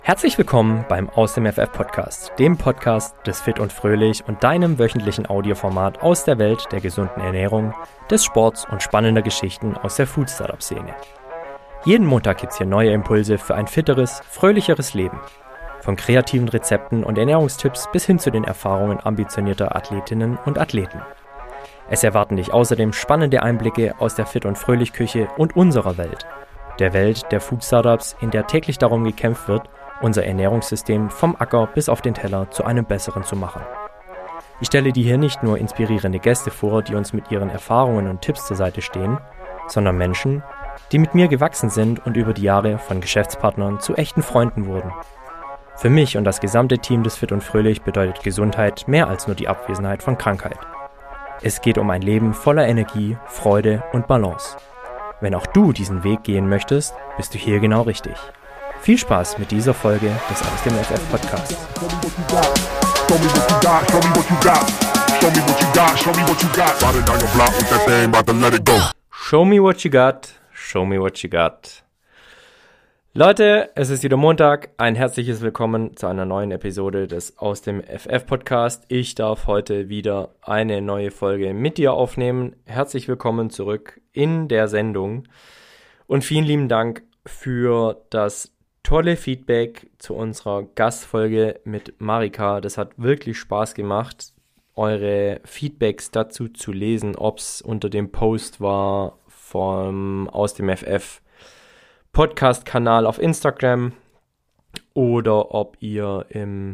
Herzlich willkommen beim Aus dem FF Podcast, dem Podcast des Fit und Fröhlich und deinem wöchentlichen Audioformat aus der Welt der gesunden Ernährung, des Sports und spannender Geschichten aus der Food-Startup-Szene. Jeden Montag gibt's hier neue Impulse für ein fitteres, fröhlicheres Leben. Von kreativen Rezepten und Ernährungstipps bis hin zu den Erfahrungen ambitionierter Athletinnen und Athleten. Es erwarten dich außerdem spannende Einblicke aus der Fit- und Fröhlich-Küche und unserer Welt. Der Welt der Food-Startups, in der täglich darum gekämpft wird, unser Ernährungssystem vom Acker bis auf den Teller zu einem besseren zu machen. Ich stelle dir hier nicht nur inspirierende Gäste vor, die uns mit ihren Erfahrungen und Tipps zur Seite stehen, sondern Menschen, die mit mir gewachsen sind und über die Jahre von Geschäftspartnern zu echten Freunden wurden. Für mich und das gesamte Team des Fit und Fröhlich bedeutet Gesundheit mehr als nur die Abwesenheit von Krankheit. Es geht um ein Leben voller Energie, Freude und Balance. Wenn auch du diesen Weg gehen möchtest, bist du hier genau richtig. Viel Spaß mit dieser Folge des Aus dem FF Podcasts. Show me what you got, show me what you got. Leute, es ist wieder Montag. Ein herzliches Willkommen zu einer neuen Episode des Aus dem FF Podcast. Ich darf heute wieder eine neue Folge mit dir aufnehmen. Herzlich willkommen zurück in der Sendung und vielen lieben Dank für das tolle Feedback zu unserer Gastfolge mit Marika. Das hat wirklich Spaß gemacht, eure Feedbacks dazu zu lesen, ob es unter dem Post war vom Aus dem FF Podcast-Kanal auf Instagram oder ob ihr im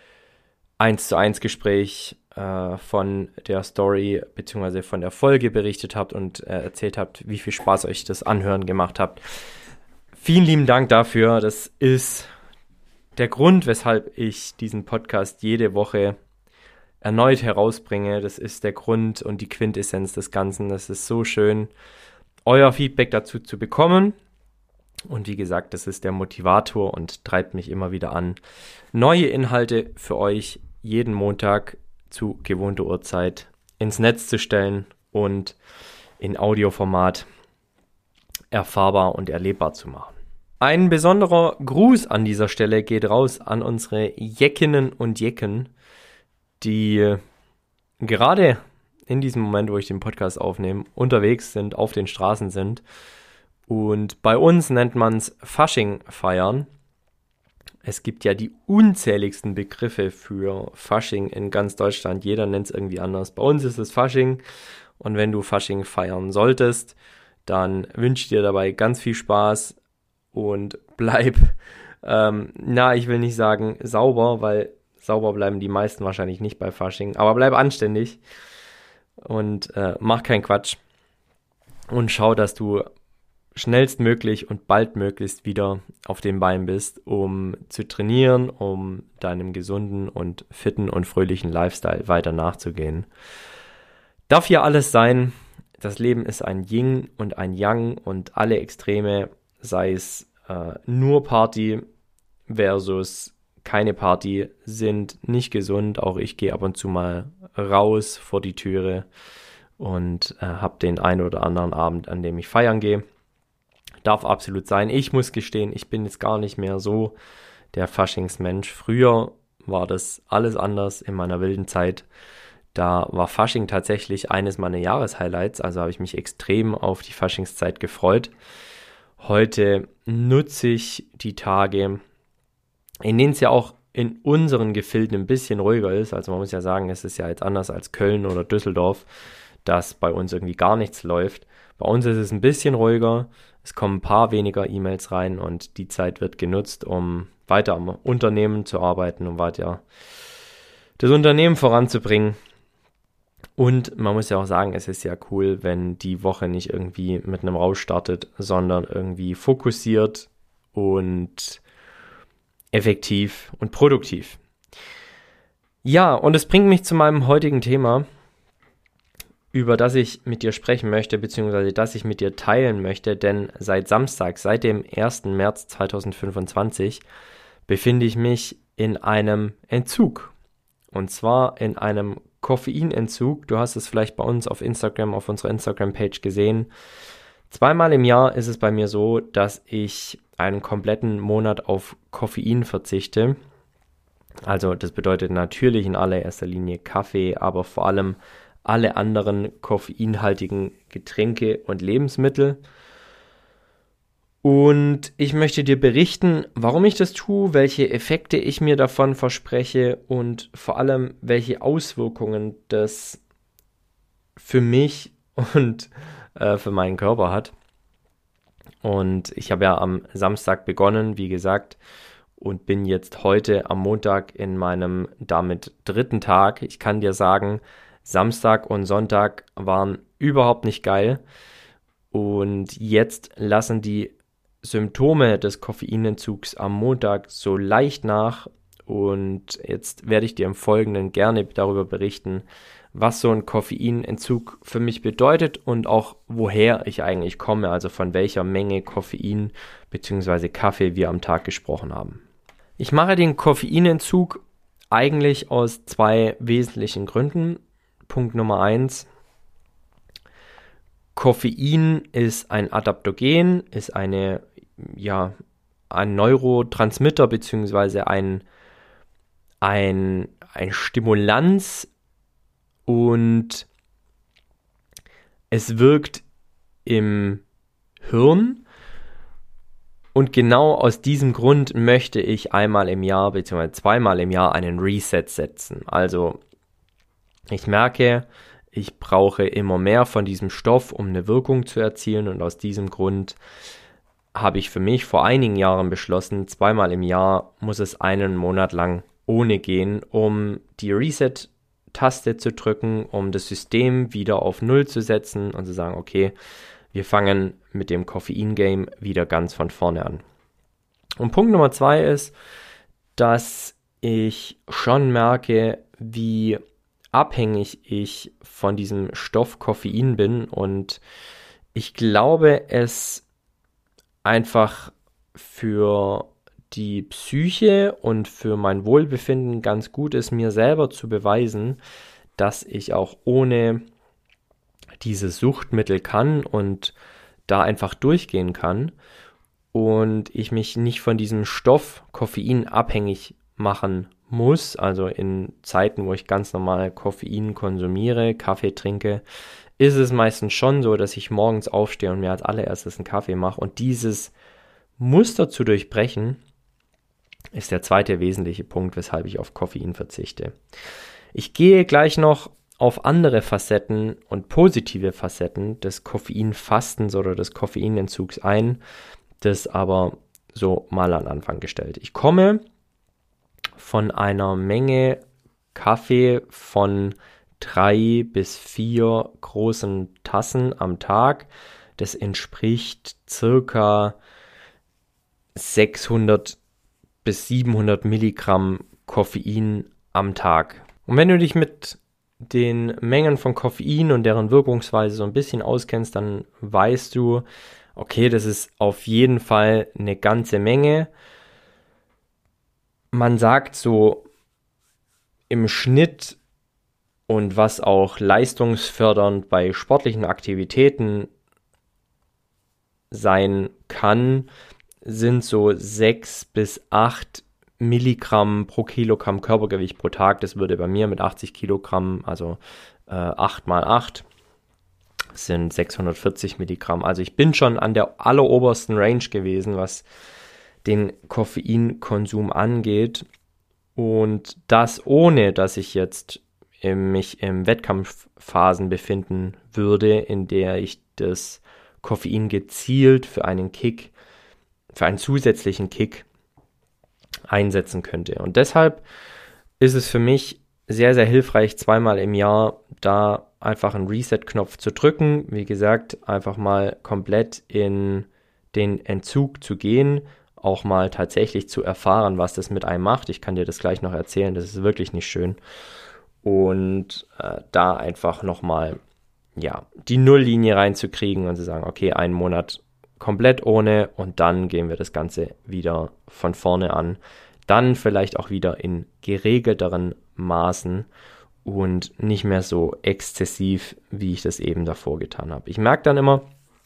1:1 Gespräch von der Story bzw. von der Folge berichtet habt und erzählt habt, wie viel Spaß euch das Anhören gemacht habt. Vielen lieben Dank dafür. Das ist der Grund, weshalb ich diesen Podcast jede Woche erneut herausbringe. Das ist der Grund und die Quintessenz des Ganzen. Das ist so schön, euer Feedback dazu zu bekommen. Und wie gesagt, das ist der Motivator und treibt mich immer wieder an, neue Inhalte für euch jeden Montag zu gewohnter Uhrzeit ins Netz zu stellen und in Audioformat erfahrbar und erlebbar zu machen. Ein besonderer Gruß an dieser Stelle geht raus an unsere Jeckinnen und Jecken, die gerade in diesem Moment, wo ich den Podcast aufnehme, unterwegs sind, auf den Straßen sind. Und bei uns nennt man es Fasching feiern. Es gibt ja die unzähligsten Begriffe für Fasching in ganz Deutschland. Jeder nennt es irgendwie anders. Bei uns ist es Fasching. Und wenn du Fasching feiern solltest, dann wünsche ich dir dabei ganz viel Spaß und bleib, ich will nicht sagen sauber, weil sauber bleiben die meisten wahrscheinlich nicht bei Fasching, aber bleib anständig und mach keinen Quatsch und schau, dass du schnellstmöglich und baldmöglichst wieder auf den Beinen bist, um zu trainieren, um deinem gesunden und fitten und fröhlichen Lifestyle weiter nachzugehen. Darf hier alles sein. Das Leben ist ein Yin und ein Yang und alle Extreme, sei es nur Party versus keine Party, sind nicht gesund. Auch ich gehe ab und zu mal raus vor die Türe und habe den einen oder anderen Abend, an dem ich feiern gehe. Darf absolut sein. Ich muss gestehen, ich bin jetzt gar nicht mehr so der Faschingsmensch. Früher war das alles anders in meiner wilden Zeit. Da war Fasching tatsächlich eines meiner Jahreshighlights, also habe ich mich extrem auf die Faschingszeit gefreut. Heute nutze ich die Tage, in denen es ja auch in unseren Gefilden ein bisschen ruhiger ist. Also man muss ja sagen, es ist ja jetzt anders als Köln oder Düsseldorf, dass bei uns irgendwie gar nichts läuft. Bei uns ist es ein bisschen ruhiger, es kommen ein paar weniger E-Mails rein und die Zeit wird genutzt, um weiter am Unternehmen zu arbeiten, um weiter das Unternehmen voranzubringen. Und man muss ja auch sagen, es ist ja cool, wenn die Woche nicht irgendwie mit einem Rausch startet, sondern irgendwie fokussiert und effektiv und produktiv. Ja, und es bringt mich zu meinem heutigen Thema, über das ich mit dir sprechen möchte, beziehungsweise das ich mit dir teilen möchte, denn seit Samstag, seit dem 1. März 2025, befinde ich mich in einem Entzug. Und zwar in einem Koffeinentzug. Du hast es vielleicht bei uns auf Instagram, auf unserer Instagram-Page gesehen. 2-mal im Jahr ist es bei mir so, dass ich einen kompletten Monat auf Koffein verzichte. Also das bedeutet natürlich in allererster Linie Kaffee, aber vor allem alle anderen koffeinhaltigen Getränke und Lebensmittel. Und ich möchte dir berichten, warum ich das tue, welche Effekte ich mir davon verspreche und vor allem, welche Auswirkungen das für mich und für meinen Körper hat. Und ich habe ja am Samstag begonnen, wie gesagt, und bin jetzt heute am Montag in meinem damit 3. Tag. Ich kann dir sagen, Samstag und Sonntag waren überhaupt nicht geil. Und jetzt lassen die Symptome des Koffeinentzugs am Montag so leicht nach. Und jetzt werde ich dir im Folgenden gerne darüber berichten, was so ein Koffeinentzug für mich bedeutet und auch woher ich eigentlich komme, also von welcher Menge Koffein bzw. Kaffee wir am Tag gesprochen haben. Ich mache den Koffeinentzug eigentlich aus 2 wesentlichen Gründen. Punkt Nummer 1: Koffein ist ein Adaptogen, ist ein Neurotransmitter bzw. ein Stimulanz, und es wirkt im Hirn. Und genau aus diesem Grund möchte ich einmal im Jahr bzw. zweimal im Jahr einen Reset setzen. Also ich merke, ich brauche immer mehr von diesem Stoff, um eine Wirkung zu erzielen, und aus diesem Grund habe ich für mich vor einigen Jahren beschlossen, zweimal im Jahr muss es einen Monat lang ohne gehen, um die Reset-Taste zu drücken, um das System wieder auf Null zu setzen und zu sagen, okay, wir fangen mit dem Koffein-Game wieder ganz von vorne an. Und Punkt Nummer 2 ist, dass ich schon merke, wie abhängig ich von diesem Stoff Koffein bin, und ich glaube, es einfach für die Psyche und für mein Wohlbefinden ganz gut ist, mir selber zu beweisen, dass ich auch ohne diese Suchtmittel kann und da einfach durchgehen kann und ich mich nicht von diesem Stoff Koffein abhängig machen muss. Also in Zeiten, wo ich ganz normal Koffein konsumiere, Kaffee trinke, ist es meistens schon so, dass ich morgens aufstehe und mir als allererstes einen Kaffee mache. Und dieses Muster zu durchbrechen, ist der zweite wesentliche Punkt, weshalb ich auf Koffein verzichte. Ich gehe gleich noch auf andere Facetten und positive Facetten des Koffeinfastens oder des Koffeinentzugs ein, das aber so mal an Anfang gestellt. Ich komme von einer Menge Kaffee von 3 bis 4 großen Tassen am Tag. Das entspricht circa 600 bis 700 Milligramm Koffein am Tag. Und wenn du dich mit den Mengen von Koffein und deren Wirkungsweise so ein bisschen auskennst, dann weißt du, okay, das ist auf jeden Fall eine ganze Menge. Man sagt so im Schnitt, und was auch leistungsfördernd bei sportlichen Aktivitäten sein kann, sind so 6 bis 8 Milligramm pro Kilogramm Körpergewicht pro Tag. Das würde bei mir mit 80 Kilogramm, also 8 mal 8, sind 640 Milligramm. Also ich bin schon an der allerobersten Range gewesen, was den Koffeinkonsum angeht. Und das ohne, dass ich jetzt mich im Wettkampfphasen befinden würde, in der ich das Koffein gezielt für einen Kick, für einen zusätzlichen Kick einsetzen könnte. Und deshalb ist es für mich sehr, sehr hilfreich, zweimal im Jahr da einfach einen Reset-Knopf zu drücken. Wie gesagt, einfach mal komplett in den Entzug zu gehen, auch mal tatsächlich zu erfahren, was das mit einem macht. Ich kann dir das gleich noch erzählen, das ist wirklich nicht schön. Und da einfach nochmal die Nulllinie reinzukriegen und zu sagen, okay, einen Monat komplett ohne, und dann gehen wir das Ganze wieder von vorne an. Dann vielleicht auch wieder in geregelteren Maßen und nicht mehr so exzessiv, wie ich das eben davor getan habe. Ich merke dann immer,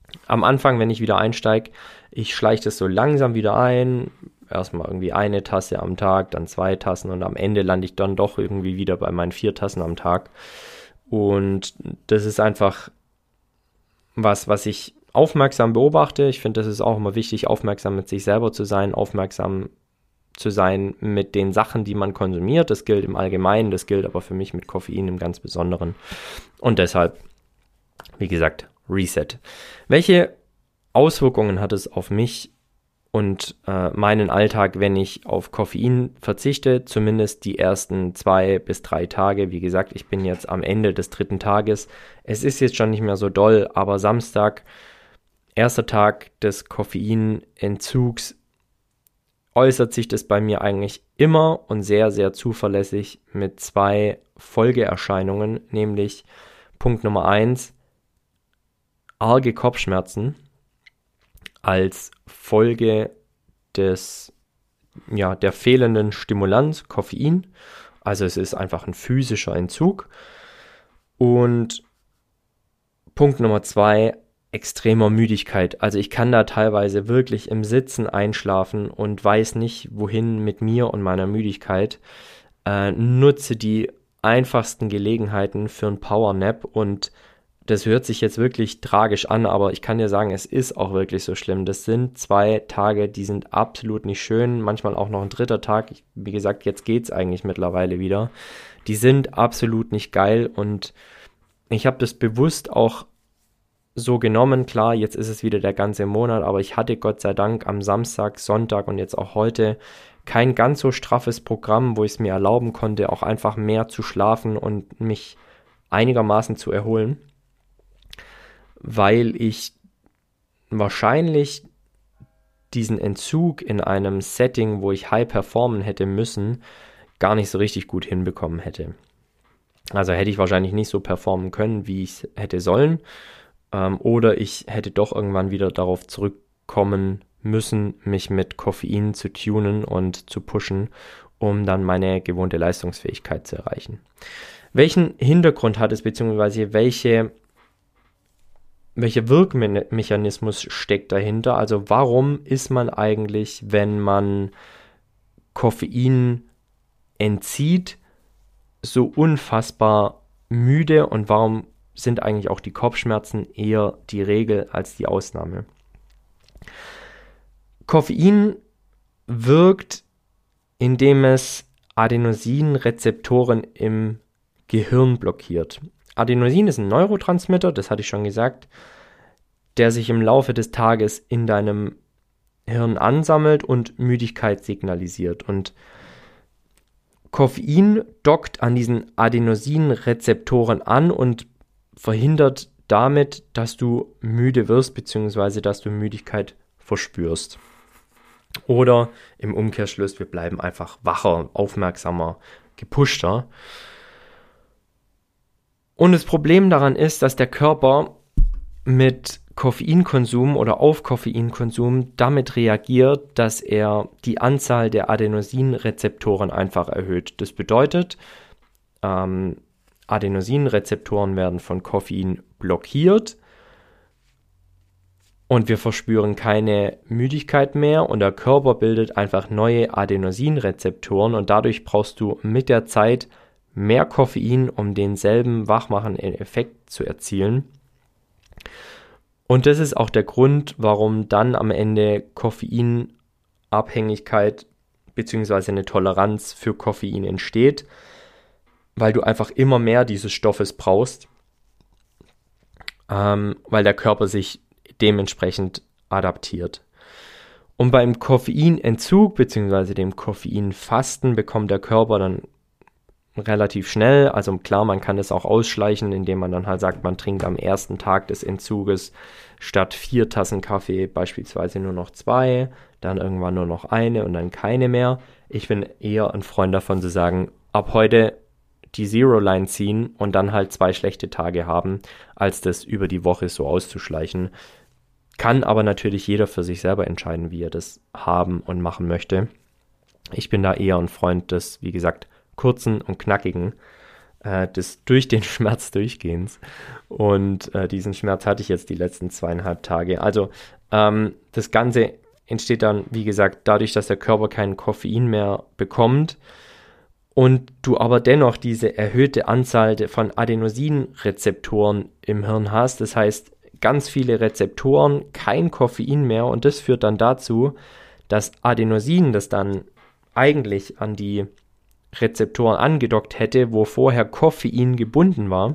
Am Anfang, wenn ich wieder einsteige, ich schleiche das so langsam wieder ein. Erstmal irgendwie eine Tasse am Tag, dann 2 Tassen und am Ende lande ich dann doch irgendwie wieder bei meinen 4 Tassen am Tag. Und das ist einfach was ich aufmerksam beobachte. Ich finde, das ist auch immer wichtig, aufmerksam mit sich selber zu sein, aufmerksam zu sein mit den Sachen, die man konsumiert. Das gilt im Allgemeinen, das gilt aber für mich mit Koffein im ganz Besonderen. Und deshalb, wie gesagt, Reset. Welche Auswirkungen hat es auf mich und meinen Alltag, wenn ich auf Koffein verzichte? Zumindest die ersten 2 bis 3 Tage. Wie gesagt, ich bin jetzt am Ende des 3. Tages. Es ist jetzt schon nicht mehr so doll, aber Samstag, erster Tag des Koffeinentzugs, äußert sich das bei mir eigentlich immer und sehr, sehr zuverlässig mit 2 Folgeerscheinungen, nämlich Punkt Nummer 1, arge Kopfschmerzen als Folge der fehlenden Stimulanz, Koffein. Also es ist einfach ein physischer Entzug. Und Punkt Nummer 2, extremer Müdigkeit. Also ich kann da teilweise wirklich im Sitzen einschlafen und weiß nicht, wohin mit mir und meiner Müdigkeit. Nutze die einfachsten Gelegenheiten für ein Powernap und das hört sich jetzt wirklich tragisch an, aber ich kann dir sagen, es ist auch wirklich so schlimm. Das sind 2 Tage, die sind absolut nicht schön. Manchmal auch noch ein 3. Tag. Wie gesagt, jetzt geht's eigentlich mittlerweile wieder. Die sind absolut nicht geil und ich habe das bewusst auch so genommen. Klar, jetzt ist es wieder der ganze Monat, aber ich hatte Gott sei Dank am Samstag, Sonntag und jetzt auch heute kein ganz so straffes Programm, wo ich es mir erlauben konnte, auch einfach mehr zu schlafen und mich einigermaßen zu erholen, weil ich wahrscheinlich diesen Entzug in einem Setting, wo ich high performen hätte müssen, gar nicht so richtig gut hinbekommen hätte. Also hätte ich wahrscheinlich nicht so performen können, wie ich es hätte sollen, oder ich hätte doch irgendwann wieder darauf zurückkommen müssen, mich mit Koffein zu tunen und zu pushen, um dann meine gewohnte Leistungsfähigkeit zu erreichen. Welchen Hintergrund hat es, beziehungsweise welcher Wirkmechanismus steckt dahinter? Also warum ist man eigentlich, wenn man Koffein entzieht, so unfassbar müde und warum sind eigentlich auch die Kopfschmerzen eher die Regel als die Ausnahme? Koffein wirkt, indem es Adenosinrezeptoren im Gehirn blockiert. Adenosin ist ein Neurotransmitter, das hatte ich schon gesagt, der sich im Laufe des Tages in deinem Hirn ansammelt und Müdigkeit signalisiert. Und Koffein dockt an diesen Adenosinrezeptoren an und verhindert damit, dass du müde wirst, beziehungsweise dass du Müdigkeit verspürst. Oder im Umkehrschluss, wir bleiben einfach wacher, aufmerksamer, gepushter. Und das Problem daran ist, dass der Körper mit Koffeinkonsum oder auf Koffeinkonsum damit reagiert, dass er die Anzahl der Adenosinrezeptoren einfach erhöht. Das bedeutet, Adenosinrezeptoren werden von Koffein blockiert und wir verspüren keine Müdigkeit mehr und der Körper bildet einfach neue Adenosinrezeptoren und dadurch brauchst du mit der Zeit mehr Koffein, um denselben wachmachenden Effekt zu erzielen. Und das ist auch der Grund, warum dann am Ende Koffeinabhängigkeit bzw. eine Toleranz für Koffein entsteht, weil du einfach immer mehr dieses Stoffes brauchst, weil der Körper sich dementsprechend adaptiert. Und beim Koffeinentzug bzw. dem Koffeinfasten bekommt der Körper dann relativ schnell, also klar, man kann das auch ausschleichen, indem man dann halt sagt, man trinkt am ersten Tag des Entzuges statt 4 Tassen Kaffee beispielsweise nur noch 2, dann irgendwann nur noch eine und dann keine mehr. Ich bin eher ein Freund davon zu sagen, ab heute die Zero-Line ziehen und dann halt 2 schlechte Tage haben, als das über die Woche so auszuschleichen. Kann aber natürlich jeder für sich selber entscheiden, wie er das haben und machen möchte. Ich bin da eher ein Freund des, wie gesagt, kurzen und knackigen durch den Schmerz durchgehens. Und diesen Schmerz hatte ich jetzt die letzten 2,5 Tage. Also das Ganze entsteht dann, wie gesagt, dadurch, dass der Körper kein Koffein mehr bekommt und du aber dennoch diese erhöhte Anzahl von Adenosinrezeptoren im Hirn hast. Das heißt, ganz viele Rezeptoren, kein Koffein mehr, und das führt dann dazu, dass Adenosin, das dann eigentlich an die Rezeptoren angedockt hätte, wo vorher Koffein gebunden war,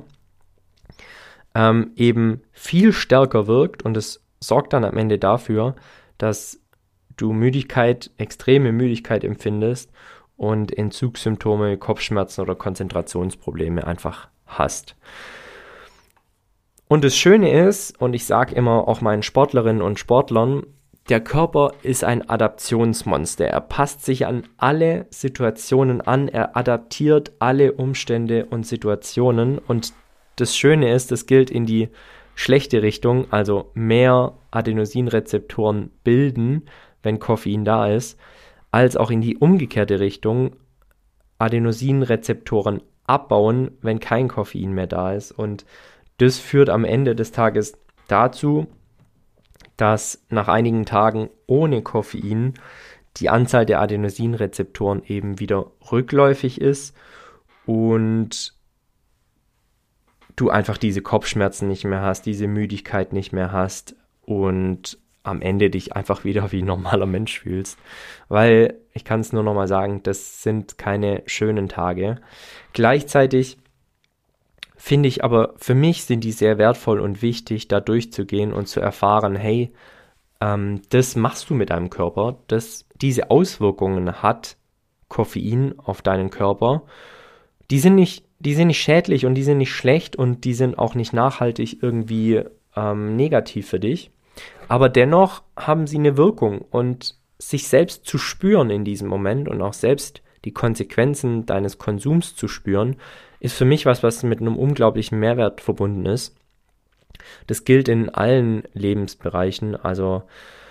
eben viel stärker wirkt, und es sorgt dann am Ende dafür, dass du Müdigkeit, extreme Müdigkeit empfindest und Entzugssymptome, Kopfschmerzen oder Konzentrationsprobleme einfach hast. Und das Schöne ist, und ich sage immer auch meinen Sportlerinnen und Sportlern, der Körper ist ein Adaptionsmonster. Er passt sich an alle Situationen an, er adaptiert alle Umstände und Situationen. Und das Schöne ist, das gilt in die schlechte Richtung, also mehr Adenosinrezeptoren bilden, wenn Koffein da ist, als auch in die umgekehrte Richtung, Adenosinrezeptoren abbauen, wenn kein Koffein mehr da ist. Und das führt am Ende des Tages dazu, dass nach einigen Tagen ohne Koffein die Anzahl der Adenosinrezeptoren eben wieder rückläufig ist und du einfach diese Kopfschmerzen nicht mehr hast, diese Müdigkeit nicht mehr hast und am Ende dich einfach wieder wie ein normaler Mensch fühlst. Weil, ich kann es nur nochmal sagen, das sind keine schönen Tage. Gleichzeitig finde ich aber, für mich sind die sehr wertvoll und wichtig, da durchzugehen und zu erfahren, hey, das machst du mit deinem Körper, diese Auswirkungen hat Koffein auf deinen Körper. Die sind nicht schädlich und die sind nicht schlecht und die sind auch nicht nachhaltig irgendwie negativ für dich. Aber dennoch haben sie eine Wirkung, und sich selbst zu spüren in diesem Moment und auch selbst die Konsequenzen deines Konsums zu spüren, ist für mich was mit einem unglaublichen Mehrwert verbunden ist. Das gilt in allen Lebensbereichen, also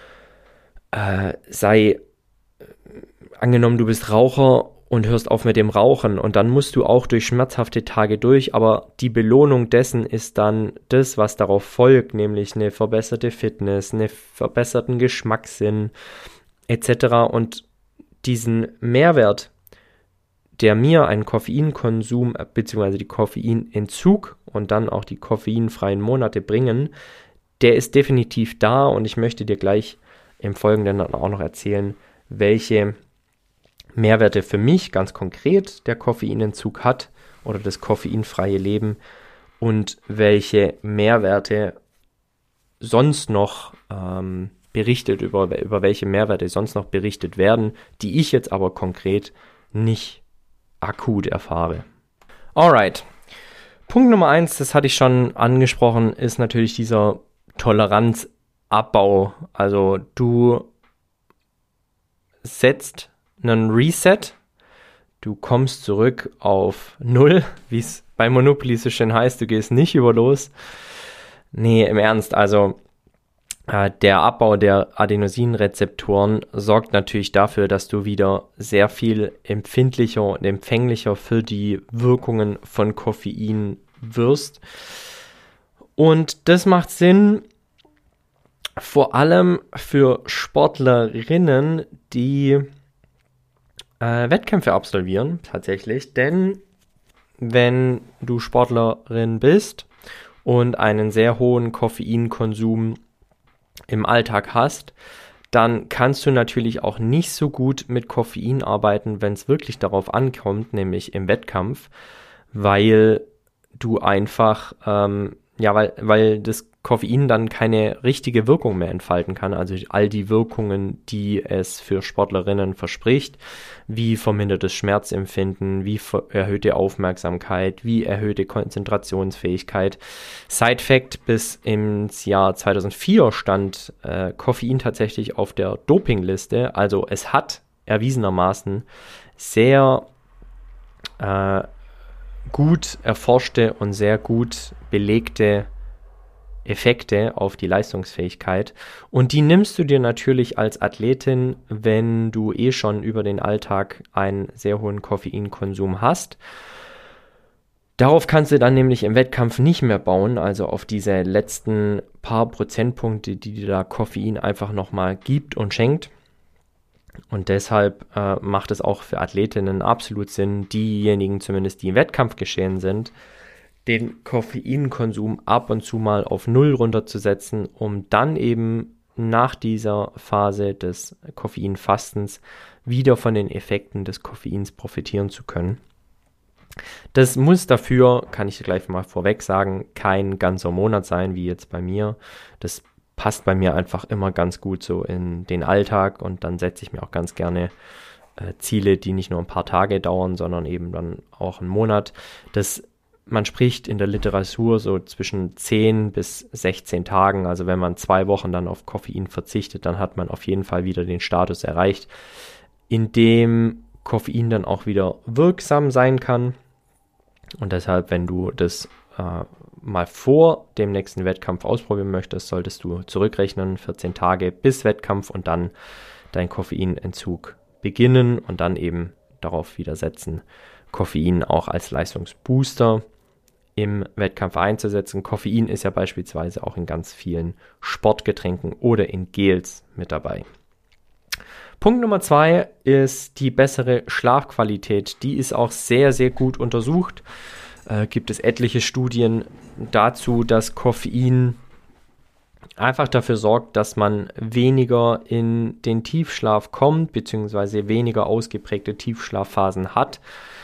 angenommen, du bist Raucher und hörst auf mit dem Rauchen, und dann musst du auch durch schmerzhafte Tage durch, aber die Belohnung dessen ist dann das, was darauf folgt, nämlich eine verbesserte Fitness, einen verbesserten Geschmackssinn etc. Und diesen Mehrwert, der mir einen Koffeinkonsum bzw. die Koffeinentzug und dann auch die koffeinfreien Monate bringen, der ist definitiv da, und ich möchte dir gleich im Folgenden dann auch noch erzählen, welche Mehrwerte für mich ganz konkret der Koffeinentzug hat oder das koffeinfreie Leben und welche Mehrwerte sonst noch über welche Mehrwerte sonst noch berichtet werden, die ich jetzt aber konkret nicht akut erfahre. Alright. Punkt Nummer 1, das hatte ich schon angesprochen, ist natürlich dieser Toleranzabbau. Also du setzt einen Reset, du kommst zurück auf 0, wie es bei Monopoly so schön heißt, du gehst nicht über los. Nee, im Ernst, also der Abbau der Adenosinrezeptoren sorgt natürlich dafür, dass du wieder sehr viel empfindlicher und empfänglicher für die Wirkungen von Koffein wirst. Und das macht Sinn, vor allem für Sportlerinnen, die Wettkämpfe absolvieren, tatsächlich. Denn wenn du Sportlerin bist und einen sehr hohen Koffeinkonsum im Alltag hast, dann kannst du natürlich auch nicht so gut mit Koffein arbeiten, wenn es wirklich darauf ankommt, nämlich im Wettkampf, weil du einfach, weil das Koffein dann keine richtige Wirkung mehr entfalten kann, also all die Wirkungen, die es für Sportlerinnen verspricht, wie vermindertes Schmerzempfinden, wie erhöhte Aufmerksamkeit, wie erhöhte Konzentrationsfähigkeit. Side Fact, bis ins Jahr 2004 stand Koffein tatsächlich auf der Dopingliste, also es hat erwiesenermaßen sehr gut erforschte und sehr gut belegte Effekte auf die Leistungsfähigkeit, und die nimmst du dir natürlich als Athletin, wenn du schon über den Alltag einen sehr hohen Koffeinkonsum hast. Darauf kannst du dann nämlich im Wettkampf nicht mehr bauen, also auf diese letzten paar Prozentpunkte, die dir da Koffein einfach nochmal gibt und schenkt. Und deshalb macht es auch für Athletinnen absolut Sinn, diejenigen zumindest, die im Wettkampf geschehen sind, den Koffeinkonsum ab und zu mal auf Null runterzusetzen, um dann eben nach dieser Phase des Koffeinfastens wieder von den Effekten des Koffeins profitieren zu können. Das muss dafür, kann ich gleich mal vorweg sagen, kein ganzer Monat sein, wie jetzt bei mir. Das passt bei mir einfach immer ganz gut so in den Alltag und dann setze ich mir auch ganz gerne Ziele, die nicht nur ein paar Tage dauern, sondern eben dann auch einen Monat. Man spricht in der Literatur so zwischen 10 bis 16 Tagen. Also wenn man 2 Wochen dann auf Koffein verzichtet, dann hat man auf jeden Fall wieder den Status erreicht, in dem Koffein dann auch wieder wirksam sein kann. Und deshalb, wenn du das mal vor dem nächsten Wettkampf ausprobieren möchtest, solltest du zurückrechnen, 14 Tage bis Wettkampf und dann deinen Koffeinentzug beginnen und dann eben darauf wieder setzen, Koffein auch als Leistungsbooster im Wettkampf einzusetzen. Koffein ist ja beispielsweise auch in ganz vielen Sportgetränken oder in Gels mit dabei. Punkt Nummer 2 ist die bessere Schlafqualität. Die ist auch sehr, sehr gut untersucht. Gibt es etliche Studien dazu, dass Koffein einfach dafür sorgt, dass man weniger in den Tiefschlaf kommt, beziehungsweise weniger ausgeprägte Tiefschlafphasen hat.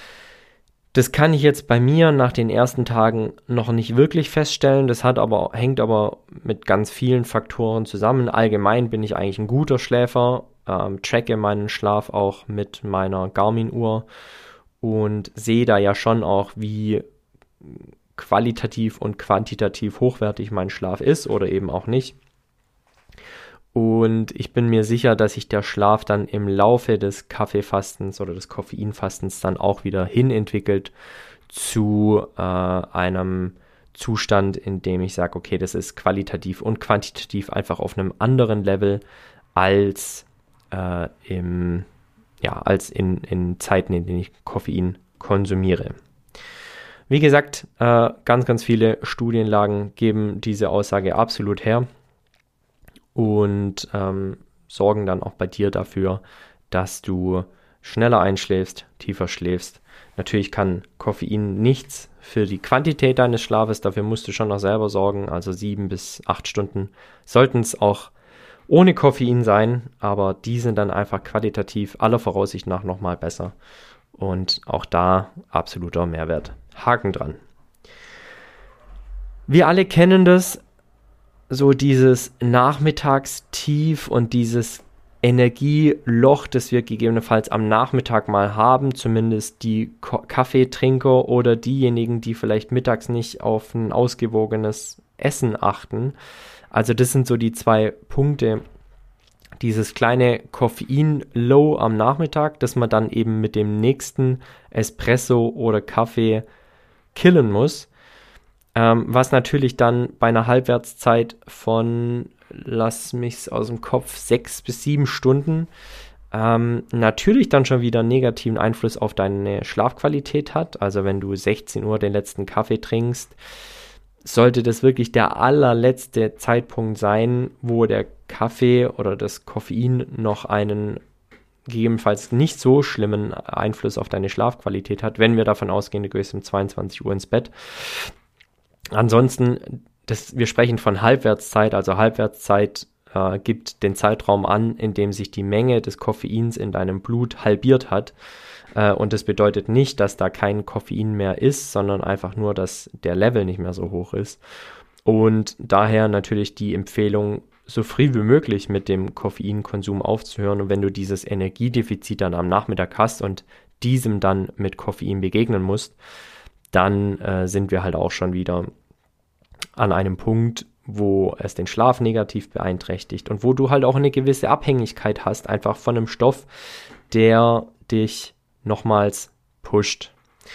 Das kann ich jetzt bei mir nach den ersten Tagen noch nicht wirklich feststellen. Das hängt aber mit ganz vielen Faktoren zusammen. Allgemein bin ich eigentlich ein guter Schläfer, tracke meinen Schlaf auch mit meiner Garmin-Uhr und sehe da ja schon auch, wie qualitativ und quantitativ hochwertig mein Schlaf ist oder eben auch nicht. Und ich bin mir sicher, dass sich der Schlaf dann im Laufe des Kaffeefastens oder des Koffeinfastens dann auch wieder hinentwickelt zu einem Zustand, in dem ich sage, okay, das ist qualitativ und quantitativ einfach auf einem anderen Level als in Zeiten, in denen ich Koffein konsumiere. Wie gesagt, ganz, ganz viele Studienlagen geben diese Aussage absolut her und sorgen dann auch bei dir dafür, dass du schneller einschläfst, tiefer schläfst. Natürlich kann Koffein nichts für die Quantität deines Schlafes, dafür musst du schon noch selber sorgen, also 7 bis 8 Stunden sollten es auch ohne Koffein sein, aber die sind dann einfach qualitativ aller Voraussicht nach nochmal besser und auch da absoluter Mehrwert. Haken dran. Wir alle kennen das, so dieses Nachmittagstief und dieses Energieloch, das wir gegebenenfalls am Nachmittag mal haben, zumindest die Kaffeetrinker oder diejenigen, die vielleicht mittags nicht auf ein ausgewogenes Essen achten. Also das sind so die 2 Punkte. Dieses kleine Koffein-Low am Nachmittag, das man dann eben mit dem nächsten Espresso oder Kaffee killen muss, was natürlich dann bei einer Halbwertszeit von, lass mich's aus dem Kopf, 6 bis 7 Stunden natürlich dann schon wieder einen negativen Einfluss auf deine Schlafqualität hat. Also wenn du 16 Uhr den letzten Kaffee trinkst, sollte das wirklich der allerletzte Zeitpunkt sein, wo der Kaffee oder das Koffein noch einen gegebenenfalls nicht so schlimmen Einfluss auf deine Schlafqualität hat, wenn wir davon ausgehen, du gehst um 22 Uhr ins Bett. Ansonsten, wir sprechen von Halbwertszeit, also Halbwertszeit gibt den Zeitraum an, in dem sich die Menge des Koffeins in deinem Blut halbiert hat. Und das bedeutet nicht, dass da kein Koffein mehr ist, sondern einfach nur, dass der Level nicht mehr so hoch ist. Und daher natürlich die Empfehlung, so früh wie möglich mit dem Koffeinkonsum aufzuhören. Und wenn du dieses Energiedefizit dann am Nachmittag hast und diesem dann mit Koffein begegnen musst, dann sind wir halt auch schon wieder an einem Punkt, wo es den Schlaf negativ beeinträchtigt und wo du halt auch eine gewisse Abhängigkeit hast, einfach von einem Stoff, der dich nochmals pusht.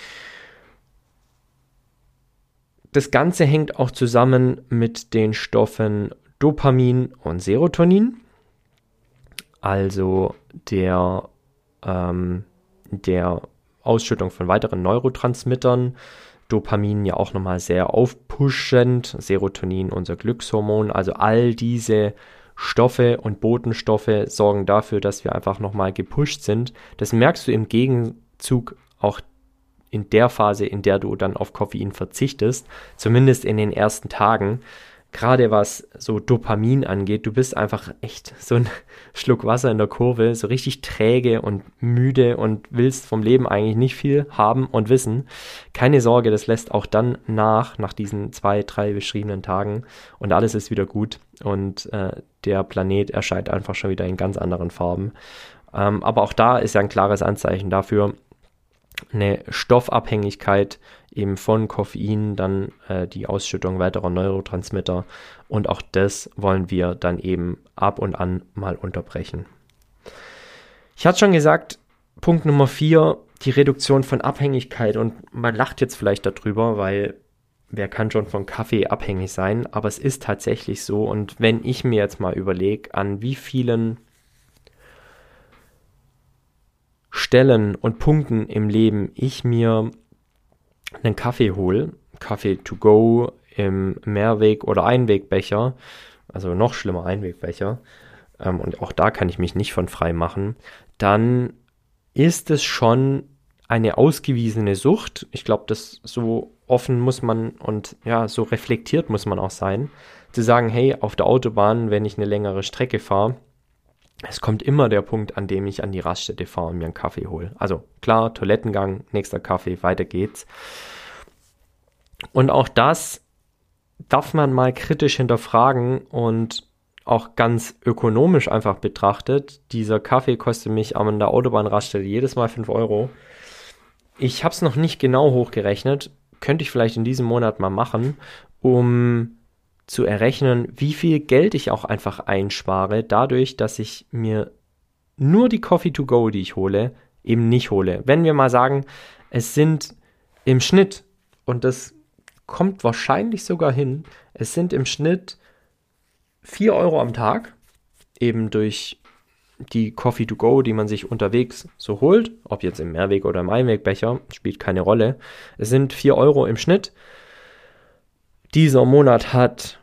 Das Ganze hängt auch zusammen mit den Stoffen Dopamin und Serotonin, also der Ausschüttung von weiteren Neurotransmittern, Dopamin ja auch nochmal sehr aufpushend, Serotonin, unser Glückshormon, also all diese Stoffe und Botenstoffe sorgen dafür, dass wir einfach nochmal gepusht sind. Das merkst du im Gegenzug auch in der Phase, in der du dann auf Koffein verzichtest, zumindest in den ersten Tagen. Gerade was so Dopamin angeht, du bist einfach echt so ein Schluck Wasser in der Kurve, so richtig träge und müde und willst vom Leben eigentlich nicht viel haben und wissen. Keine Sorge, das lässt auch dann nach diesen 2, 3 beschriebenen Tagen und alles ist wieder gut und der Planet erscheint einfach schon wieder in ganz anderen Farben. Aber auch da ist ja ein klares Anzeichen dafür, eine Stoffabhängigkeit eben von Koffein, dann die Ausschüttung weiterer Neurotransmitter und auch das wollen wir dann eben ab und an mal unterbrechen. Ich hatte schon gesagt, Punkt Nummer 4, die Reduktion von Abhängigkeit und man lacht jetzt vielleicht darüber, weil wer kann schon von Kaffee abhängig sein, aber es ist tatsächlich so und wenn ich mir jetzt mal überlege, an wie vielen Stellen und Punkten im Leben ich mir einen Kaffee hole, Kaffee to go im Mehrweg- oder Einwegbecher, also noch schlimmer Einwegbecher, und auch da kann ich mich nicht von frei machen, dann ist es schon eine ausgewiesene Sucht. Ich glaube, das so offen muss man und ja, so reflektiert muss man auch sein, zu sagen, hey, auf der Autobahn, wenn ich eine längere Strecke fahre, es kommt immer der Punkt, an dem ich an die Raststätte fahre und mir einen Kaffee hole. Also klar, Toilettengang, nächster Kaffee, weiter geht's. Und auch das darf man mal kritisch hinterfragen und auch ganz ökonomisch einfach betrachtet. Dieser Kaffee kostet mich an der Autobahnraststätte jedes Mal 5 Euro. Ich habe es noch nicht genau hochgerechnet, könnte ich vielleicht in diesem Monat mal machen, um zu errechnen, wie viel Geld ich auch einfach einspare, dadurch, dass ich mir nur die Coffee to go, die ich hole, eben nicht hole. Wenn wir mal sagen, es sind im Schnitt, und das kommt wahrscheinlich sogar hin, es sind im Schnitt 4 Euro am Tag, eben durch die Coffee to go, die man sich unterwegs so holt, ob jetzt im Mehrweg- oder im Einwegbecher, spielt keine Rolle. Es sind 4 Euro im Schnitt. Dieser Monat hat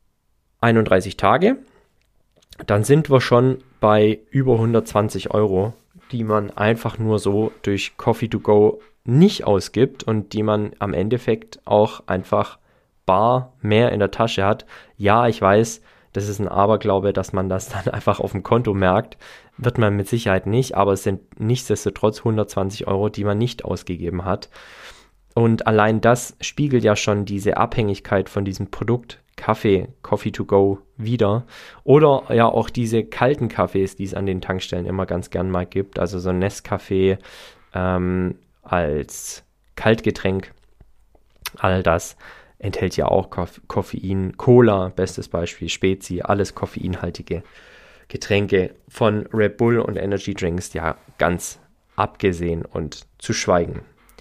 31 Tage, dann sind wir schon bei über 120 Euro, die man einfach nur so durch Coffee to go nicht ausgibt und die man am Endeffekt auch einfach bar mehr in der Tasche hat. Ja, ich weiß, das ist ein Aberglaube, dass man das dann einfach auf dem Konto merkt, wird man mit Sicherheit nicht, aber es sind nichtsdestotrotz 120 Euro, die man nicht ausgegeben hat. Und allein das spiegelt ja schon diese Abhängigkeit von diesem Produkt Kaffee, Coffee to go wider. Oder ja auch diese kalten Kaffees, die es an den Tankstellen immer ganz gern mal gibt. Also so ein Nescafé als Kaltgetränk. All das enthält ja auch Koffein. Cola, bestes Beispiel, Spezi, alles koffeinhaltige Getränke von Red Bull und Energy Drinks, ja ganz abgesehen und zu schweigen.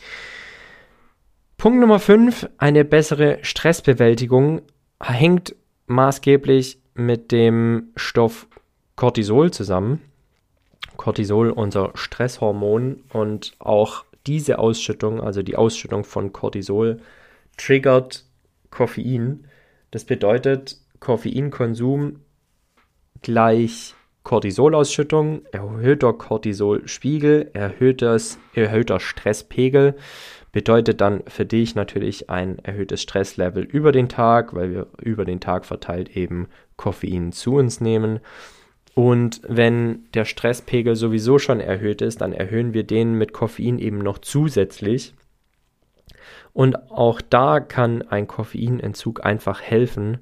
Punkt Nummer 5, eine bessere Stressbewältigung hängt maßgeblich mit dem Stoff Cortisol zusammen. Cortisol, unser Stresshormon, und auch diese Ausschüttung, also die Ausschüttung von Cortisol, triggert Koffein. Das bedeutet, Koffeinkonsum gleich Cortisolausschüttung, erhöhter Cortisolspiegel, erhöhter Stresspegel, bedeutet dann für dich natürlich ein erhöhtes Stresslevel über den Tag, weil wir über den Tag verteilt eben Koffein zu uns nehmen. Und wenn der Stresspegel sowieso schon erhöht ist, dann erhöhen wir den mit Koffein eben noch zusätzlich. Und auch da kann ein Koffeinentzug einfach helfen,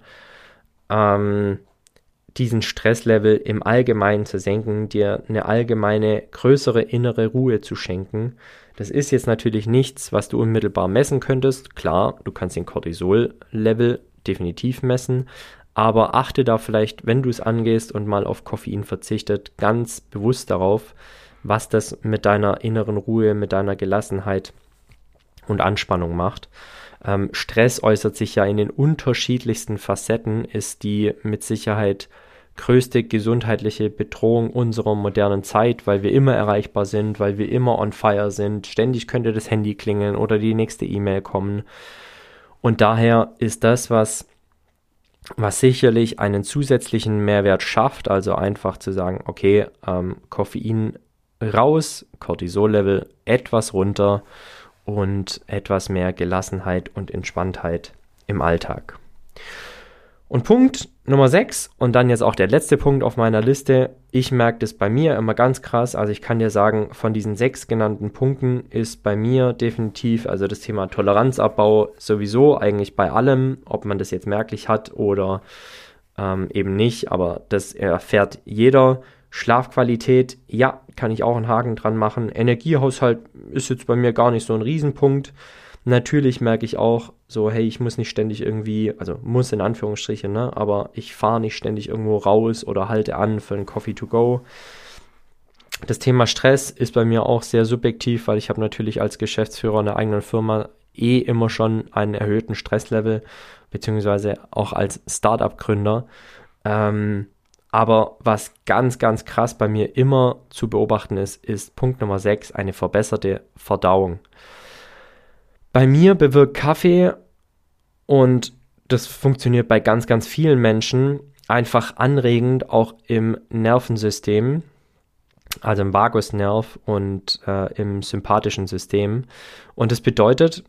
diesen Stresslevel im Allgemeinen zu senken, dir eine allgemeine größere innere Ruhe zu schenken. Das ist jetzt natürlich nichts, was du unmittelbar messen könntest. Klar, du kannst den Cortisol-Level definitiv messen, aber achte da vielleicht, wenn du es angehst und mal auf Koffein verzichtet, ganz bewusst darauf, was das mit deiner inneren Ruhe, mit deiner Gelassenheit und Anspannung macht. Stress äußert sich ja in den unterschiedlichsten Facetten, ist die mit Sicherheit größte gesundheitliche Bedrohung unserer modernen Zeit, weil wir immer erreichbar sind, weil wir immer on fire sind. Ständig könnte das Handy klingeln oder die nächste E-Mail kommen. Und daher ist das, was sicherlich einen zusätzlichen Mehrwert schafft, also einfach zu sagen, okay, Koffein raus, Cortisol-Level etwas runter und etwas mehr Gelassenheit und Entspanntheit im Alltag. Und Punkt Nummer 6 und dann jetzt auch der letzte Punkt auf meiner Liste. Ich merke das bei mir immer ganz krass. Also ich kann dir sagen, von diesen 6 genannten Punkten ist bei mir definitiv, also das Thema Toleranzabbau sowieso eigentlich bei allem, ob man das jetzt merklich hat oder eben nicht, aber das erfährt jeder. Schlafqualität, ja, kann ich auch einen Haken dran machen. Energiehaushalt ist jetzt bei mir gar nicht so ein Riesenpunkt. Natürlich merke ich auch so, hey, ich muss nicht ständig irgendwie, also muss in Anführungsstrichen, ne, aber ich fahre nicht ständig irgendwo raus oder halte an für einen Coffee to go. Das Thema Stress ist bei mir auch sehr subjektiv, weil ich habe natürlich als Geschäftsführer einer eigenen Firma immer schon einen erhöhten Stresslevel, beziehungsweise auch als Startup-Gründer. Aber was ganz, ganz krass bei mir immer zu beobachten ist Punkt Nummer 6, eine verbesserte Verdauung. Bei mir bewirkt Kaffee, und das funktioniert bei ganz, ganz vielen Menschen, einfach anregend auch im Nervensystem, also im Vagusnerv und im sympathischen System. Und das bedeutet,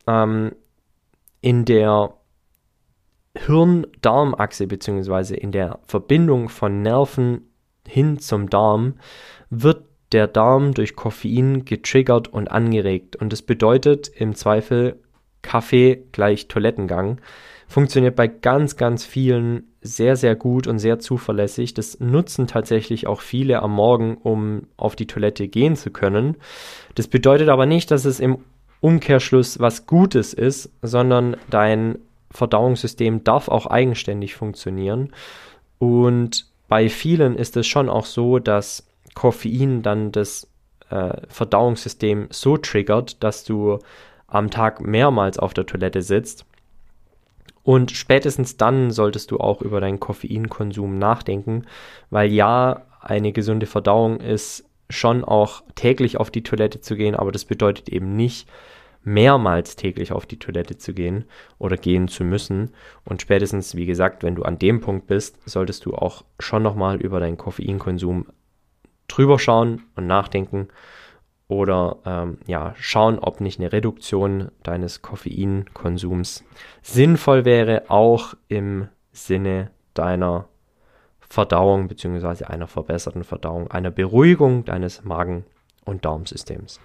in der Hirn-Darm-Achse beziehungsweise in der Verbindung von Nerven hin zum Darm wird der Darm durch Koffein getriggert und angeregt. Und das bedeutet im Zweifel Kaffee gleich Toilettengang. Funktioniert bei ganz, ganz vielen sehr, sehr gut und sehr zuverlässig. Das nutzen tatsächlich auch viele am Morgen, um auf die Toilette gehen zu können. Das bedeutet aber nicht, dass es im Umkehrschluss was Gutes ist, sondern dein Verdauungssystem darf auch eigenständig funktionieren. Und bei vielen ist es schon auch so, dass Koffein dann das Verdauungssystem so triggert, dass du am Tag mehrmals auf der Toilette sitzt. Und spätestens dann solltest du auch über deinen Koffeinkonsum nachdenken, weil ja, eine gesunde Verdauung ist schon auch täglich auf die Toilette zu gehen, aber das bedeutet eben nicht, mehrmals täglich auf die Toilette zu gehen oder gehen zu müssen. Und spätestens, wie gesagt, wenn du an dem Punkt bist, solltest du auch schon nochmal über deinen Koffeinkonsum drüber schauen und nachdenken oder schauen, ob nicht eine Reduktion deines Koffeinkonsums sinnvoll wäre, auch im Sinne deiner Verdauung bzw. einer verbesserten Verdauung, einer Beruhigung deines Magen- und Darmsystems.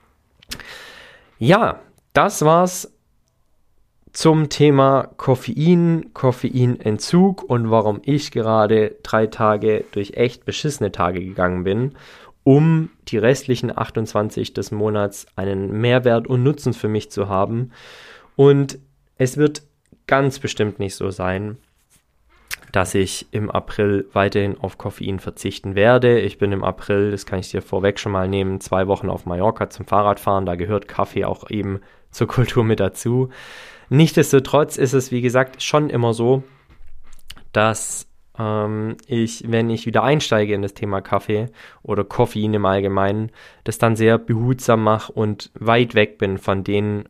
Ja, das war's zum Thema Koffein, Koffeinentzug und warum ich gerade 3 Tage durch echt beschissene Tage gegangen bin, um die restlichen 28 des Monats einen Mehrwert und Nutzen für mich zu haben. Und es wird ganz bestimmt nicht so sein, dass ich im April weiterhin auf Koffein verzichten werde. Ich bin im April, das kann ich dir vorweg schon mal nehmen, 2 Wochen auf Mallorca zum Fahrradfahren. Da gehört Kaffee auch eben zur Kultur mit dazu. Nichtsdestotrotz ist es, wie gesagt, schon immer so, dass ich, wenn ich wieder einsteige in das Thema Kaffee oder Koffein im Allgemeinen, das dann sehr behutsam mache und weit weg bin von den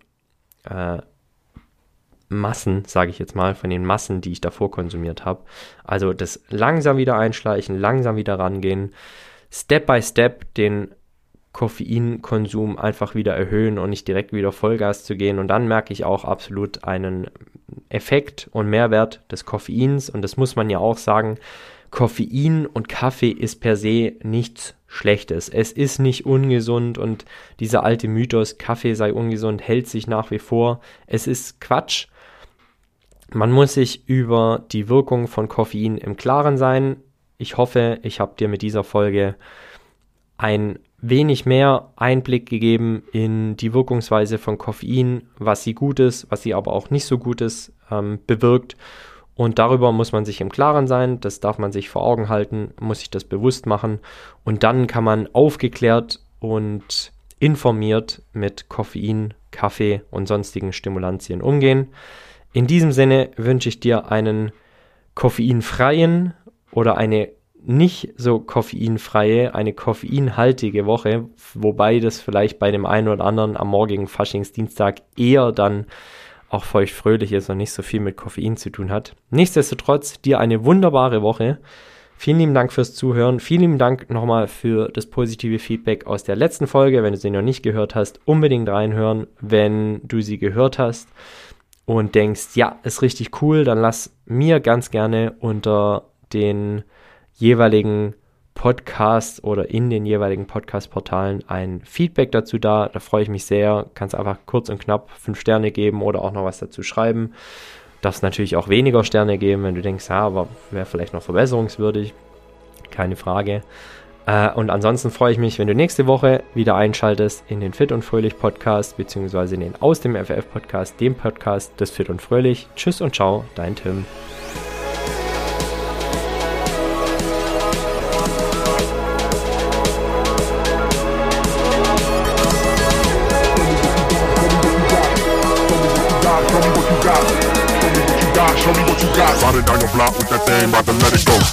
Massen, sage ich jetzt mal, von den Massen, die ich davor konsumiert habe. Also das langsam wieder einschleichen, langsam wieder rangehen, Step by Step den Koffeinkonsum einfach wieder erhöhen und nicht direkt wieder Vollgas zu gehen. Und dann merke ich auch absolut einen Effekt und Mehrwert des Koffeins. Und das muss man ja auch sagen, Koffein und Kaffee ist per se nichts Schlechtes. Es ist nicht ungesund und dieser alte Mythos, Kaffee sei ungesund, hält sich nach wie vor. Es ist Quatsch. Man muss sich über die Wirkung von Koffein im Klaren sein. Ich hoffe, ich habe dir mit dieser Folge ein wenig mehr Einblick gegeben in die Wirkungsweise von Koffein, was sie Gutes, was sie aber auch nicht so Gutes bewirkt. Und darüber muss man sich im Klaren sein, das darf man sich vor Augen halten, muss sich das bewusst machen. Und dann kann man aufgeklärt und informiert mit Koffein, Kaffee und sonstigen Stimulantien umgehen. In diesem Sinne wünsche ich dir einen koffeinfreien oder eine nicht so koffeinfreie, eine koffeinhaltige Woche, wobei das vielleicht bei dem einen oder anderen am morgigen Faschingsdienstag eher dann auch feuchtfröhlich ist und nicht so viel mit Koffein zu tun hat. Nichtsdestotrotz, dir eine wunderbare Woche. Vielen lieben Dank fürs Zuhören. Vielen lieben Dank nochmal für das positive Feedback aus der letzten Folge. Wenn du sie noch nicht gehört hast, unbedingt reinhören. Wenn du sie gehört hast und denkst, ja, ist richtig cool, dann lass mir ganz gerne unter den jeweiligen Podcast oder in den jeweiligen Podcast-Portalen ein Feedback dazu da. Da freue ich mich sehr. Kannst einfach kurz und knapp 5 Sterne geben oder auch noch was dazu schreiben. Darfst natürlich auch weniger Sterne geben, wenn du denkst, ja, aber wäre vielleicht noch verbesserungswürdig. Keine Frage. Und ansonsten freue ich mich, wenn du nächste Woche wieder einschaltest in den Fit und Fröhlich Podcast, beziehungsweise in den Aus dem FF Podcast, dem Podcast des Fit und Fröhlich. Tschüss und ciao, dein Tim. Show me what you got. Ride it down your block with that thing, about to let it go.